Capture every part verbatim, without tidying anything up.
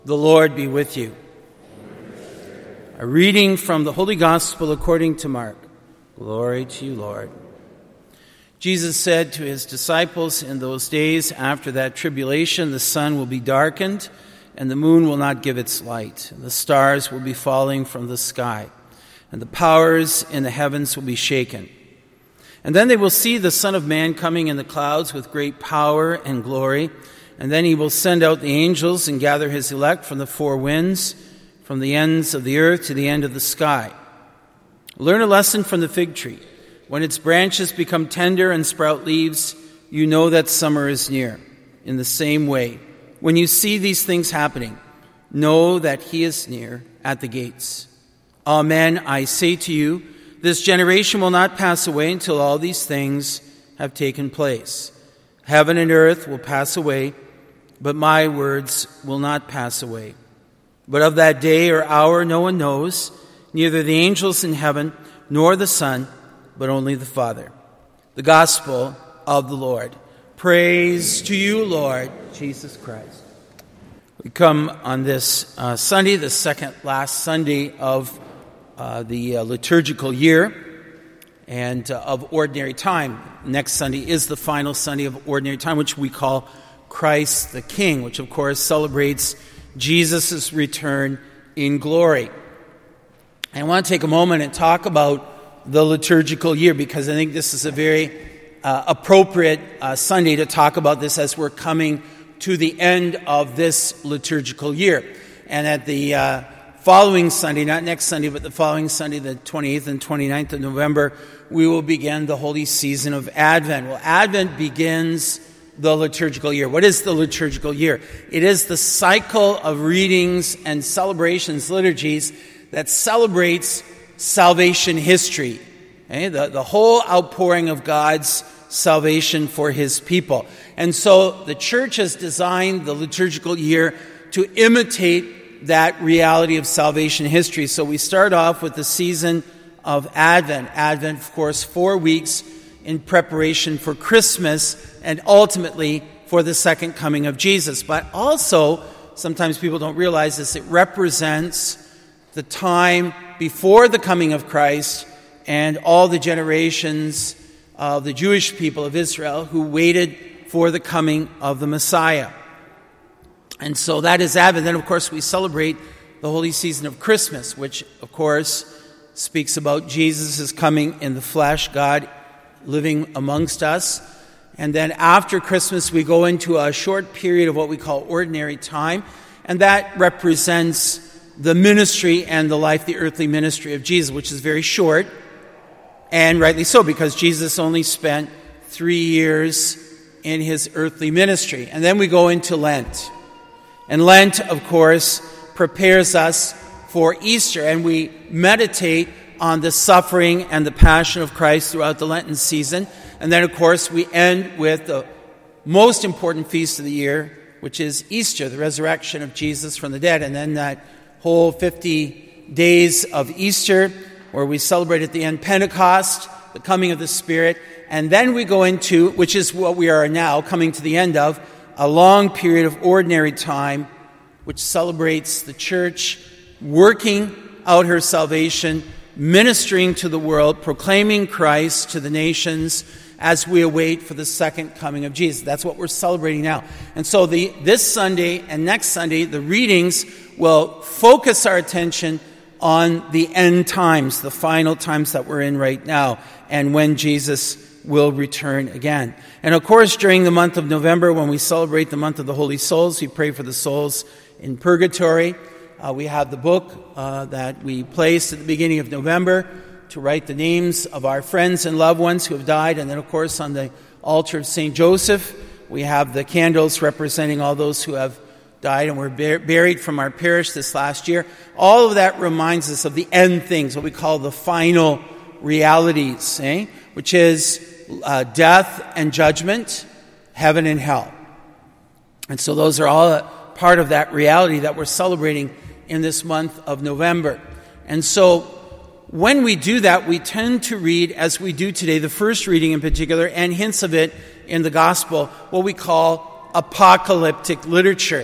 The Lord be with you. A reading from the Holy Gospel according to Mark. Glory to you, Lord. Jesus said to his disciples, in those days after that tribulation, the sun will be darkened, and the moon will not give its light, and the stars will be falling from the sky, and the powers in the heavens will be shaken. And then they will see the Son of Man coming in the clouds with great power and glory. And then he will send out the angels and gather his elect from the four winds, from the ends of the earth to the end of the sky. Learn a lesson from the fig tree. When its branches become tender and sprout leaves, you know that summer is near. In the same way, when you see these things happening, know that he is near at the gates. Amen, I say to you, this generation will not pass away until all these things have taken place. Heaven and earth will pass away, but my words will not pass away. But of that day or hour no one knows, neither the angels in heaven nor the Son, but only the Father. The Gospel of the Lord. Praise to you, Lord Jesus Christ. We come on this uh, Sunday, the second last Sunday of uh, the uh, liturgical year and uh, of ordinary time. Next Sunday is the final Sunday of ordinary time, which we call Christ the King, which of course celebrates Jesus' return in glory. I want to take a moment and talk about the liturgical year because I think this is a very uh, appropriate uh, Sunday to talk about this as we're coming to the end of this liturgical year. And at the uh, following Sunday, not next Sunday, but the following Sunday, the twenty-eighth and twenty-ninth of November, we will begin the holy season of Advent. Well, Advent begins the liturgical year. What is the liturgical year? It is the cycle of readings and celebrations, liturgies, that celebrates salvation history. Okay? The, the whole outpouring of God's salvation for his people. And so the church has designed the liturgical year to imitate that reality of salvation history. So we start off with the season of Advent. Advent, of course, four weeks in preparation for Christmas and ultimately for the second coming of Jesus. But also, sometimes people don't realize this, it represents the time before the coming of Christ and all the generations of the Jewish people of Israel who waited for the coming of the Messiah. And so that is Advent. Then, of course, we celebrate the holy season of Christmas, which, of course, speaks about Jesus' coming in the flesh, God living amongst us. And then after Christmas, we go into a short period of what we call ordinary time, and that represents the ministry and the life, the earthly ministry of Jesus, which is very short, and rightly so, because Jesus only spent three years in his earthly ministry. And then we go into Lent. And Lent, of course, prepares us for Easter, and we meditate on the suffering and the passion of Christ throughout the Lenten season. And then, of course, we end with the most important feast of the year, which is Easter, the resurrection of Jesus from the dead. And then that whole fifty days of Easter, where we celebrate at the end Pentecost, the coming of the Spirit. And then we go into, which is what we are now coming to the end of, a long period of ordinary time, which celebrates the church working out her salvation, ministering to the world, proclaiming Christ to the nations as we await for the second coming of Jesus. That's what we're celebrating now. And so the this Sunday and next Sunday, the readings will focus our attention on the end times, the final times that we're in right now, and when Jesus will return again. And of course, during the month of November, when we celebrate the month of the Holy Souls, we pray for the souls in purgatory. Uh, we have the book uh, that we placed at the beginning of November to write the names of our friends and loved ones who have died. And then, of course, on the altar of Saint Joseph, we have the candles representing all those who have died and were bur- buried from our parish this last year. All of that reminds us of the end things, what we call the final realities, eh? which is uh, death and judgment, heaven and hell. And so those are all a part of that reality that we're celebrating in this month of November. And so when we do that, we tend to read, as we do today, the first reading in particular, and hints of it in the gospel, what we call apocalyptic literature.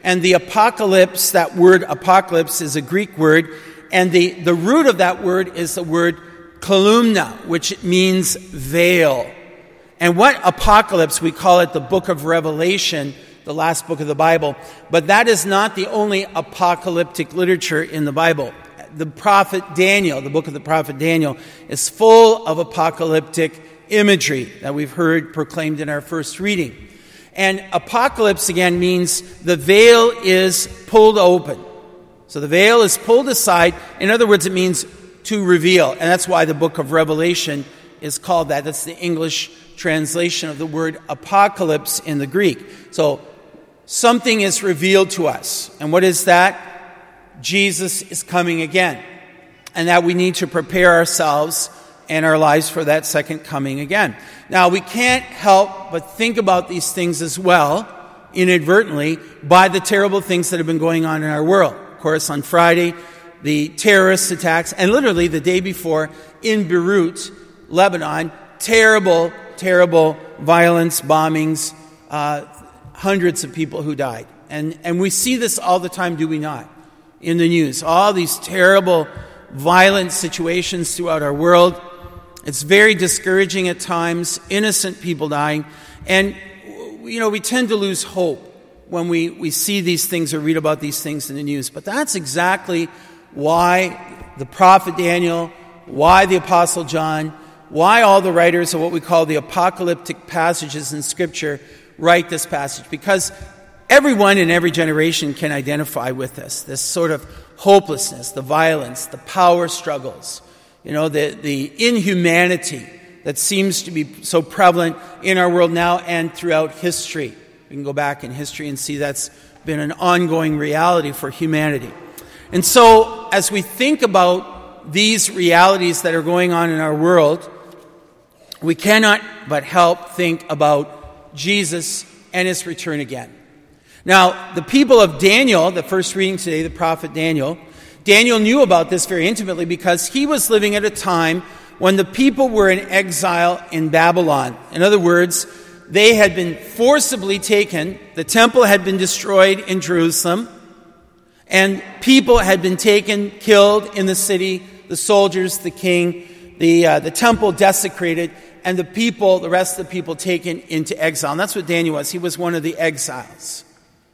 And the apocalypse, that word apocalypse is a Greek word, and the, the root of that word is the word kolumna, which means veil. And what apocalypse? We call it the book of Revelation, the last book of the Bible. But that is not the only apocalyptic literature in the Bible. The prophet Daniel, the book of the prophet Daniel, is full of apocalyptic imagery that we've heard proclaimed in our first reading. And apocalypse, again, means the veil is pulled open. So the veil is pulled aside. In other words, it means to reveal. And that's why the book of Revelation is called that. That's the English translation of the word apocalypse in the Greek. So something is revealed to us. And what is that? Jesus is coming again. And that we need to prepare ourselves and our lives for that second coming again. Now, we can't help but think about these things as well, inadvertently, by the terrible things that have been going on in our world. Of course, on Friday, the terrorist attacks, and literally the day before in Beirut, Lebanon, terrible, terrible violence, bombings, uh, hundreds of people who died. And, and we see this all the time, do we not? In the news. All these terrible, violent situations throughout our world. It's very discouraging at times, innocent people dying. And, you know, we tend to lose hope when we, we see these things or read about these things in the news. But that's exactly why the prophet Daniel, why the Apostle John, why all the writers of what we call the apocalyptic passages in Scripture write this passage. Because everyone in every generation can identify with this, this sort of hopelessness, the violence, the power struggles, you know, the, the inhumanity that seems to be so prevalent in our world now and throughout history. We can go back in history and see that's been an ongoing reality for humanity. And so, as we think about these realities that are going on in our world, we cannot but help think about Jesus and his return again. Now, the people of Daniel, the first reading today, the prophet Daniel, Daniel knew about this very intimately because he was living at a time when the people were in exile in Babylon. In other words, they had been forcibly taken, the temple had been destroyed in Jerusalem, and people had been taken, killed in the city, the soldiers, the king, the, uh, the temple desecrated, and the people, the rest of the people taken into exile. And that's what Daniel was. He was one of the exiles.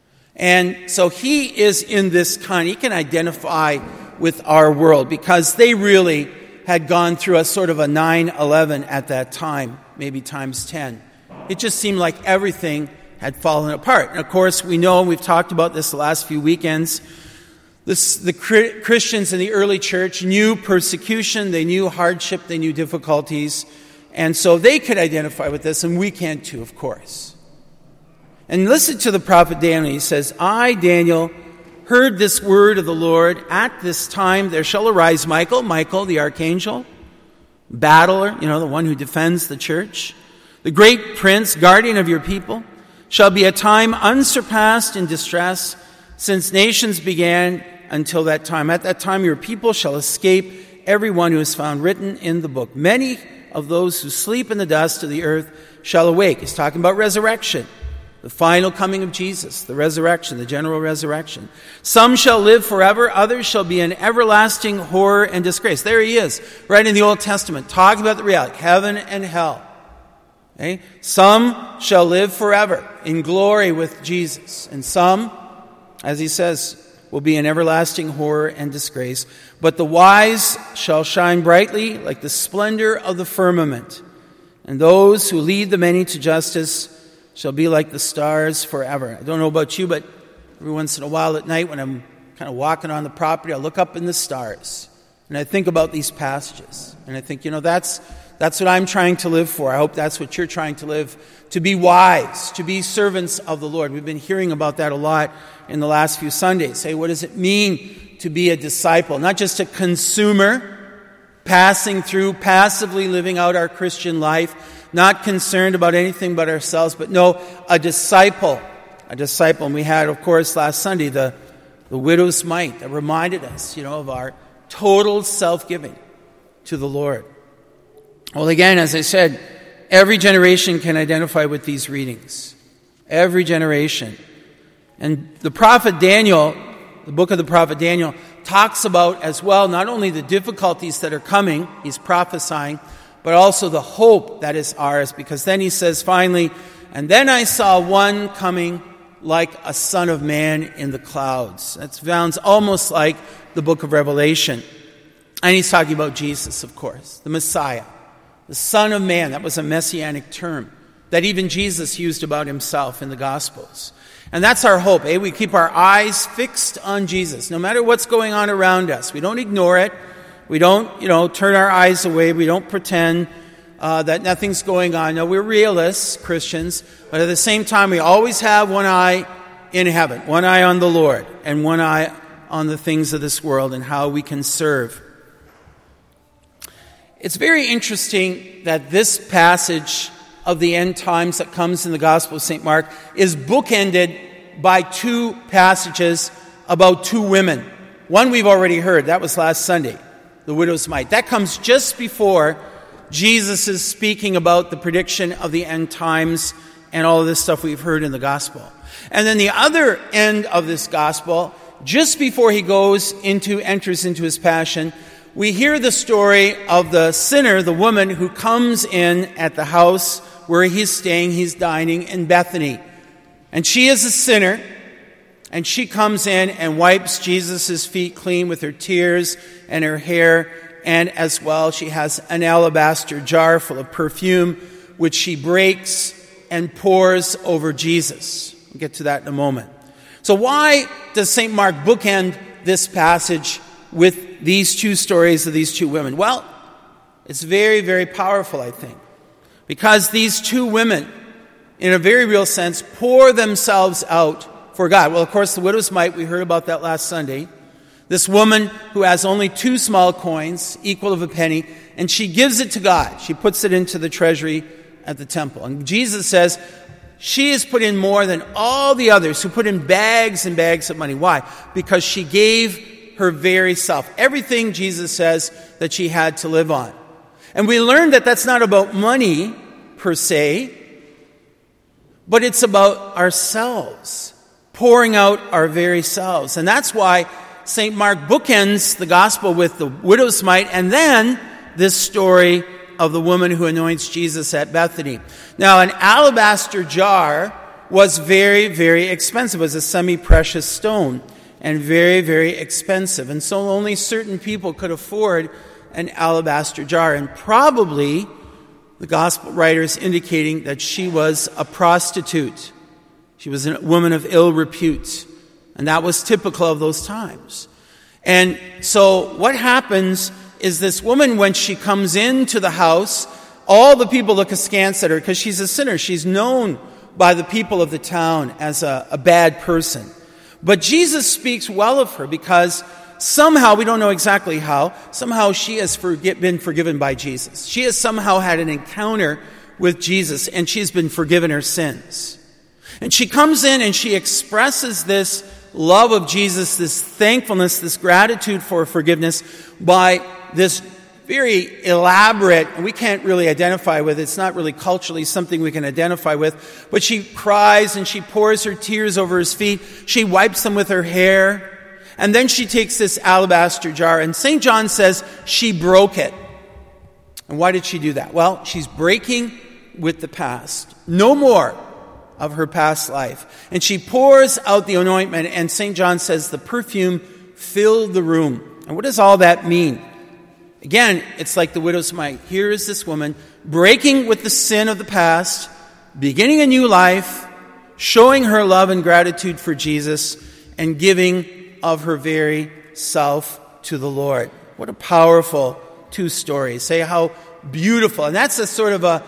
And so he is in this kind, he can identify with our world because they really had gone through a sort of a nine eleven at that time, maybe times ten. It just seemed like everything had fallen apart. And of course, we know, and we've talked about this the last few weekends, this, the Christians in the early church knew persecution, they knew hardship, they knew difficulties, and so they could identify with this, and we can too, of course. And listen to the prophet Daniel. He says, I, Daniel, heard this word of the Lord. At this time there shall arise Michael, Michael the archangel, battler, you know, the one who defends the church, the great prince, guardian of your people, shall be a time unsurpassed in distress since nations began until that time. At that time your people shall escape every one who is found written in the book. Many of those who sleep in the dust of the earth shall awake. He's talking about resurrection. The final coming of Jesus, the resurrection, the general resurrection. Some shall live forever, others shall be in everlasting horror and disgrace. There he is, right in the Old Testament, talking about the reality, heaven and hell. Okay? Some shall live forever in glory with Jesus, and some, as he says, will be in everlasting horror and disgrace. But the wise shall shine brightly like the splendor of the firmament, and those who lead the many to justice shall be like the stars forever. I don't know about you, but every once in a while at night when I'm kind of walking on the property, I look up in the stars and I think about these passages. And I think, you know, that's that's what I'm trying to live for. I hope that's what you're trying to live, to be wise, to be servants of the Lord. We've been hearing about that a lot in the last few Sundays. Hey, what does it mean to be a disciple? Not just a consumer, passing through, passively living out our Christian life, not concerned about anything but ourselves, but no, a disciple. A disciple. And we had, of course, last Sunday, the, the widow's mite that reminded us, you know, of our total self-giving to the Lord. Well, again, as I said, every generation can identify with these readings. Every generation. And the prophet Daniel, the book of the prophet Daniel, talks about as well not only the difficulties that are coming, he's prophesying, but also the hope that is ours, because then he says finally, and then I saw one coming like a son of man in the clouds. That sounds almost like the book of Revelation. And he's talking about Jesus, of course, the Messiah, the Son of Man. That was a messianic term that even Jesus used about himself in the Gospels. And that's our hope, eh? We keep our eyes fixed on Jesus, no matter what's going on around us. We don't ignore it. We don't, you know, turn our eyes away. We don't pretend uh, that nothing's going on. No, we're realists, Christians, but at the same time, we always have one eye in heaven, one eye on the Lord, and one eye on the things of this world and how we can serve. It's very interesting that this passage of the end times that comes in the Gospel of Saint Mark is bookended by two passages about two women. One we've already heard, that was last Sunday, the widow's mite. That comes just before Jesus is speaking about the prediction of the end times and all of this stuff we've heard in the Gospel. And then the other end of this Gospel, just before he goes into, enters into his passion, we hear the story of the sinner, the woman who comes in at the house where he's staying, he's dining in Bethany. And she is a sinner, and she comes in and wipes Jesus' feet clean with her tears and her hair, and as well she has an alabaster jar full of perfume, which she breaks and pours over Jesus. We'll get to that in a moment. So why does Saint Mark bookend this passage with these two stories of these two women? Well, it's very, very powerful, I think. Because these two women, in a very real sense, pour themselves out for God. Well, of course, the widow's mite, we heard about that last Sunday. This woman who has only two small coins, equal of a penny, and she gives it to God. She puts it into the treasury at the temple. And Jesus says she has put in more than all the others who put in bags and bags of money. Why? Because she gave her very self. Everything, Jesus says, that she had to live on. And we learned that that's not about money, per se, but it's about ourselves, pouring out our very selves. And that's why Saint Mark bookends the gospel with the widow's mite, and then this story of the woman who anoints Jesus at Bethany. Now, an alabaster jar was very, very expensive. It was a semi-precious stone, and very, very expensive. And so only certain people could afford an alabaster jar. And probably the gospel writers indicating that she was a prostitute. She was a woman of ill repute. And that was typical of those times. And so what happens is this woman, when she comes into the house, all the people look askance at her because she's a sinner. She's known by the people of the town as a, a bad person. But Jesus speaks well of her because somehow, we don't know exactly how, somehow she has forget, been forgiven by Jesus. She has somehow had an encounter with Jesus, and she's been forgiven her sins. And she comes in and she expresses this love of Jesus, this thankfulness, this gratitude for forgiveness by this very elaborate, and we can't really identify with it. It's not really culturally something we can identify with. But she cries and she pours her tears over his feet. She wipes them with her hair. And then she takes this alabaster jar, and Saint John says she broke it. And why did she do that? Well, she's breaking with the past. No more of her past life. And she pours out the anointment, and Saint John says the perfume filled the room. And what does all that mean? Again, it's like the widow's mite. Here is this woman breaking with the sin of the past, beginning a new life, showing her love and gratitude for Jesus, and giving of her very self to the Lord. What a powerful two stories. Say how beautiful. And that's a sort of a,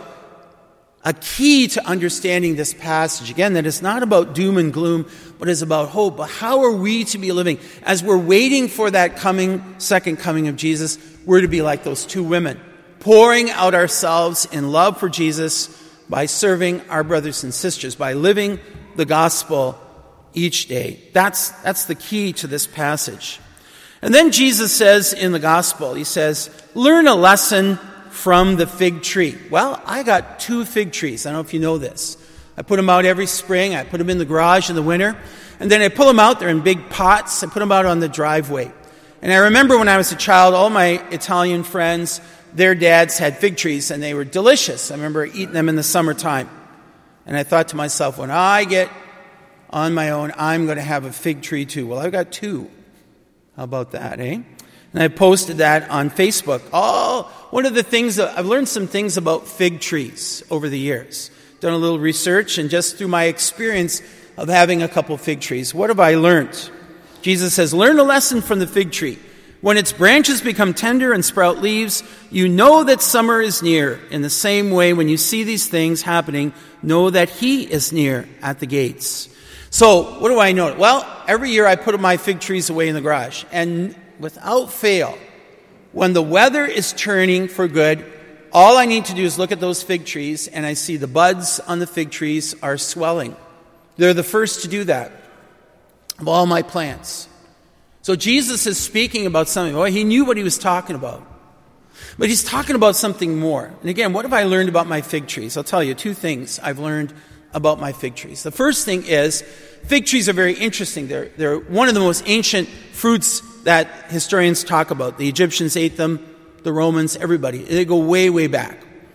a key to understanding this passage. Again, that it's not about doom and gloom, but it's about hope. But how are we to be living? As we're waiting for that coming, second coming of Jesus, we're to be like those two women, pouring out ourselves in love for Jesus by serving our brothers and sisters, by living the gospel each day. That's, that's the key to this passage. And then Jesus says in the gospel, he says, learn a lesson from the fig tree. Well, I got two fig trees. I don't know if you know this. I put them out every spring. I put them in the garage in the winter. And then I pull them out. They're in big pots. I put them out on the driveway. And I remember when I was a child, all my Italian friends, their dads had fig trees, and they were delicious. I remember eating them in the summertime. And I thought to myself, when I get on my own, I'm going to have a fig tree too. Well, I've got two. How about that, eh? And I posted that on Facebook. Oh, one of the things, that, I've learned some things about fig trees over the years. Done a little research, and just through my experience of having a couple fig trees, what have I learned? Jesus says, learn a lesson from the fig tree. When its branches become tender and sprout leaves, you know that summer is near. In the same way, when you see these things happening, know that he is near at the gates. So, what do I know? Well, every year I put my fig trees away in the garage. And without fail, when the weather is turning for good, all I need to do is look at those fig trees, and I see the buds on the fig trees are swelling. They're the first to do that of all my plants. So Jesus is speaking about something. Well, he knew what he was talking about. But he's talking about something more. And again, what have I learned about my fig trees? I'll tell you two things I've learned about my fig trees. The first thing is, fig trees are very interesting. They're, they're one of the most ancient fruits that historians talk about. The Egyptians ate them, the Romans, everybody. They go way, way back.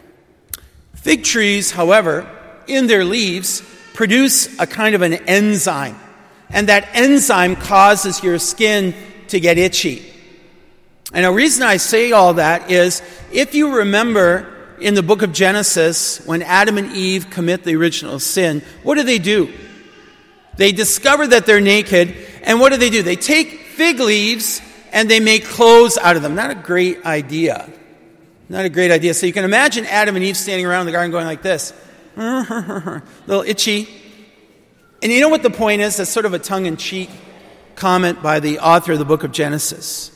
Fig trees, however, in their leaves, produce a kind of an enzyme. And that enzyme causes your skin to get itchy. And the reason I say all that is, if you remember in the book of Genesis, when Adam and Eve commit the original sin, what do they do? They discover that they're naked, and what do they do? They take fig leaves and they make clothes out of them. Not a great idea. Not a great idea. So you can imagine Adam and Eve standing around the garden going like this. A little itchy. And you know what the point is? That's sort of a tongue-in-cheek comment by the author of the book of Genesis.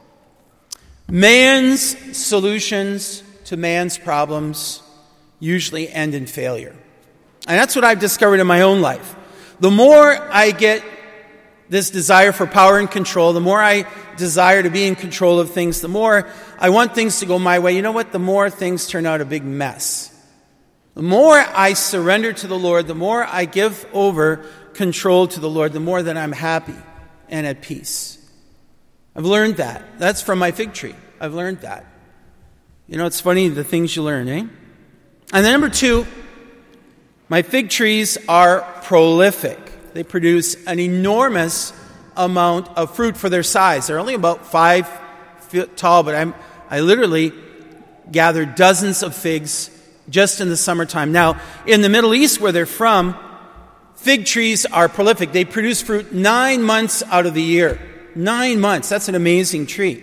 Man's solutions to man's problems usually end in failure. And that's what I've discovered in my own life. The more I get this desire for power and control, the more I desire to be in control of things, the more I want things to go my way, you know what? The more things turn out a big mess. The more I surrender to the Lord, the more I give over control to the Lord, the more that I'm happy and at peace. I've learned that. That's from my fig tree. I've learned that. You know, it's funny, the things you learn, eh? And then number two, my fig trees are prolific. They produce an enormous amount of fruit for their size. They're only about five feet tall, but I'm, I literally gather dozens of figs just in the summertime. Now, in the Middle East where they're from, fig trees are prolific. They produce fruit nine months out of the year. Nine months. That's an amazing tree.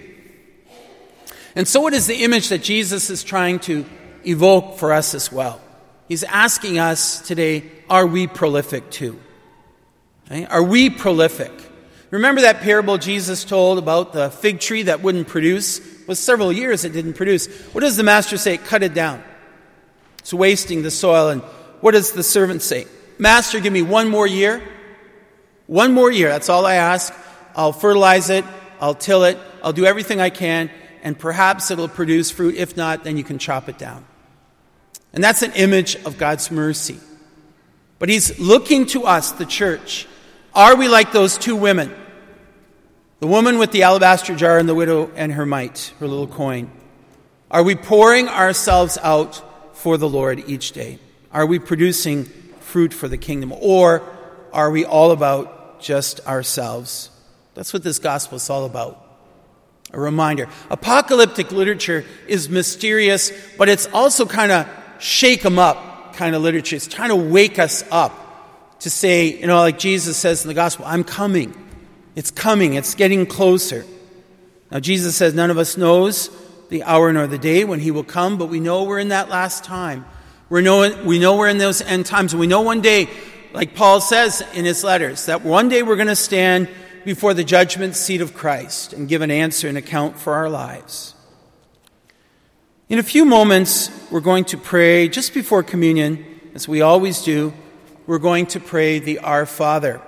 And so it is the image that Jesus is trying to evoke for us as well. He's asking us today, are we prolific too? Okay? Are we prolific? Remember that parable Jesus told about the fig tree that wouldn't produce? It was several years it didn't produce. What does the master say? Cut it down. It's wasting the soil. And what does the servant say? Master, give me one more year. One more year. That's all I ask. I'll fertilize it. I'll till it. I'll do everything I can. And perhaps it'll produce fruit. If not, then you can chop it down. And that's an image of God's mercy. But he's looking to us, the church. Are we like those two women? The woman with the alabaster jar and the widow and her mite, her little coin. Are we pouring ourselves out for the Lord each day? Are we producing fruit for the kingdom? Or are we all about just ourselves? That's what this gospel is all about. A reminder. Apocalyptic literature is mysterious, but it's also kind of shake 'em up kind of literature. It's trying to wake us up to say, you know, like Jesus says in the gospel, I'm coming. It's coming. It's getting closer. Now, Jesus says none of us knows the hour nor the day when he will come, but we know we're in that last time. We know, we know we're in those end times. And we know one day, like Paul says in his letters, that one day we're going to stand before the judgment seat of Christ and give an answer and account for our lives. In a few moments, we're going to pray just before communion, as we always do. We're going to pray the Our Father.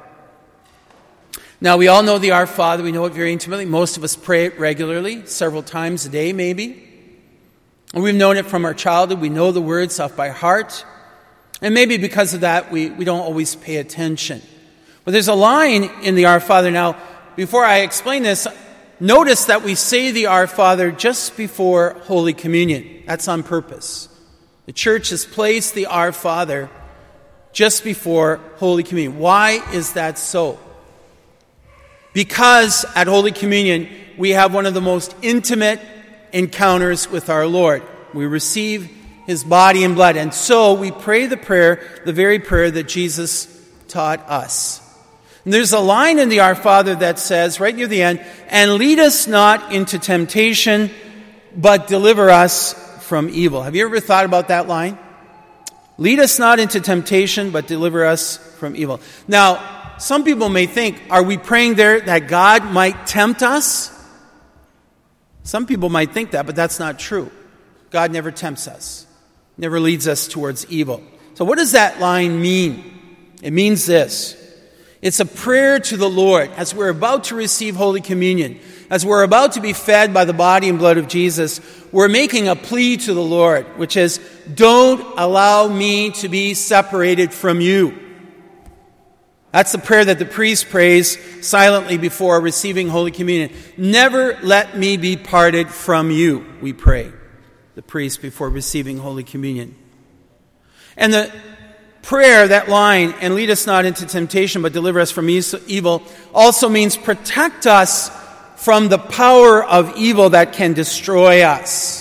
Now, we all know the Our Father. We know it very intimately. Most of us pray it regularly, several times a day maybe. And we've known it from our childhood. We know the words off by heart. And maybe because of that, we, we don't always pay attention. But there's a line in the Our Father. Now, before I explain this, notice that we say the Our Father just before Holy Communion. That's on purpose. The church has placed the Our Father just before Holy Communion. Why is that so? Because at Holy Communion, we have one of the most intimate encounters with our Lord. We receive His body and blood. And so we pray the prayer, the very prayer that Jesus taught us. And there's a line in the Our Father that says, right near the end, "And lead us not into temptation, but deliver us from evil." Have you ever thought about that line? Lead us not into temptation, but deliver us from evil. Now, some people may think, are we praying there that God might tempt us? Some people might think that, but that's not true. God never tempts us, never leads us towards evil. So what does that line mean? It means this. It's a prayer to the Lord as we're about to receive Holy Communion, as we're about to be fed by the body and blood of Jesus. We're making a plea to the Lord, which is, don't allow me to be separated from you. That's the prayer that the priest prays silently before receiving Holy Communion. Never let me be parted from you, we pray, the priest before receiving Holy Communion. And the prayer, that line, "and lead us not into temptation, but deliver us from evil," also means protect us from the power of evil that can destroy us.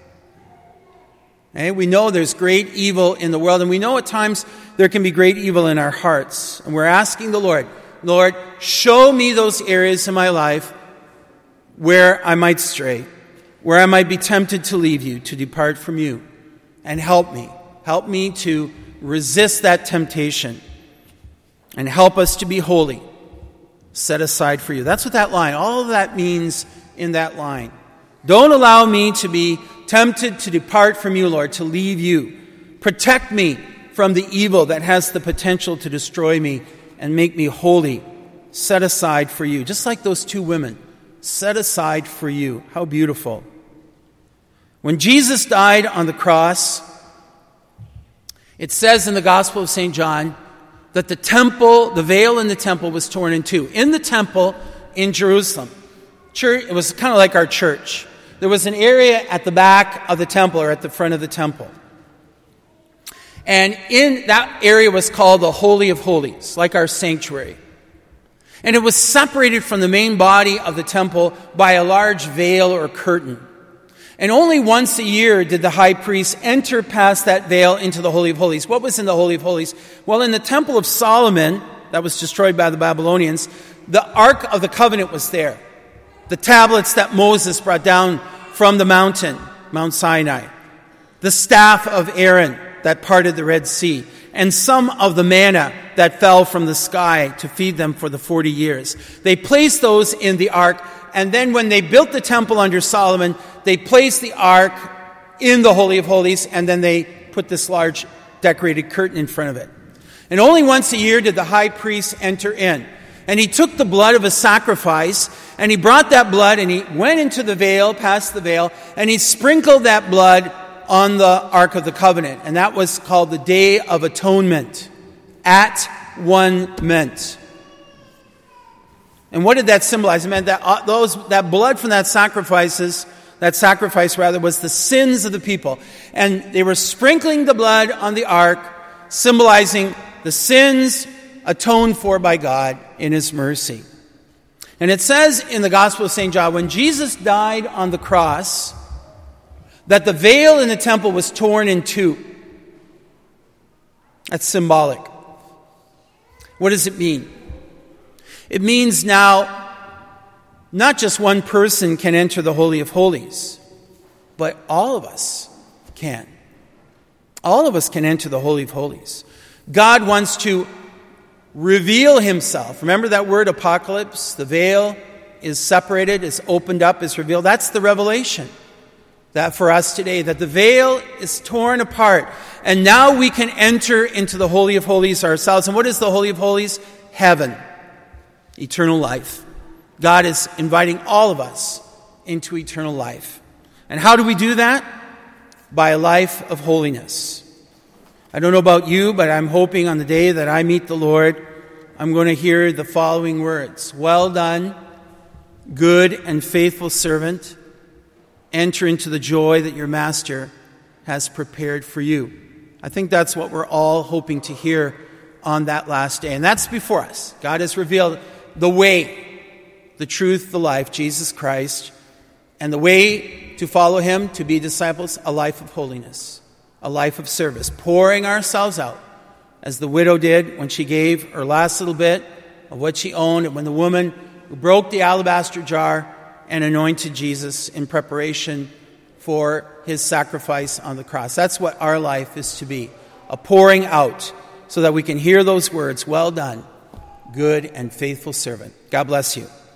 Okay? We know there's great evil in the world, and we know at times there can be great evil in our hearts. And we're asking the Lord, Lord, show me those areas in my life where I might stray, where I might be tempted to leave you, to depart from you, and help me. Help me to resist that temptation, and help us to be holy, set aside for you. That's what that line, all of that means in that line. Don't allow me to be tempted to depart from you, Lord, to leave you. Protect me from the evil that has the potential to destroy me and make me holy, set aside for you. Just like those two women, set aside for you. How beautiful. When Jesus died on the cross, it says in the Gospel of Saint John that the temple, the veil in the temple was torn in two. In the temple in Jerusalem, church, it was kind of like our church. There was an area at the back of the temple or at the front of the temple. And in that area was called the Holy of Holies, like our sanctuary. And it was separated from the main body of the temple by a large veil or curtain. And only once a year did the high priest enter past that veil into the Holy of Holies. What was in the Holy of Holies? Well, in the Temple of Solomon, that was destroyed by the Babylonians, the Ark of the Covenant was there. The tablets that Moses brought down from the mountain, Mount Sinai. The staff of Aaron that parted the Red Sea. And some of the manna that fell from the sky to feed them for the forty years. They placed those in the ark, and then when they built the temple under Solomon, they placed the ark in the Holy of Holies, and then they put this large decorated curtain in front of it. And only once a year did the high priest enter in. And he took the blood of a sacrifice, and he brought that blood, and he went into the veil, past the veil, and he sprinkled that blood on the Ark of the Covenant. And that was called the Day of Atonement. At one meant. And what did that symbolize? It meant that uh, those that blood from that sacrifices, that sacrifice rather, was the sins of the people. And they were sprinkling the blood on the ark, symbolizing the sins atoned for by God in His mercy. And it says in the Gospel of Saint John, when Jesus died on the cross, that the veil in the temple was torn in two. That's symbolic. What does it mean? It means now not just one person can enter the Holy of Holies, but all of us can. All of us can enter the Holy of Holies. God wants to reveal Himself. Remember that word apocalypse? The veil is separated, is opened up, is revealed. That's the revelation. That for us today, that the veil is torn apart, and now we can enter into the Holy of Holies ourselves. And what is the Holy of Holies? Heaven. Eternal life. God is inviting all of us into eternal life. And how do we do that? By a life of holiness. I don't know about you, but I'm hoping on the day that I meet the Lord, I'm going to hear the following words. Well done, good and faithful servant. Enter into the joy that your master has prepared for you. I think that's what we're all hoping to hear on that last day. And that's before us. God has revealed the way, the truth, the life, Jesus Christ, and the way to follow him, to be disciples, a life of holiness, a life of service, pouring ourselves out, as the widow did when she gave her last little bit of what she owned, and when the woman who broke the alabaster jar and anointed Jesus in preparation for his sacrifice on the cross. That's what our life is to be, a pouring out, so that we can hear those words, well done, good and faithful servant. God bless you.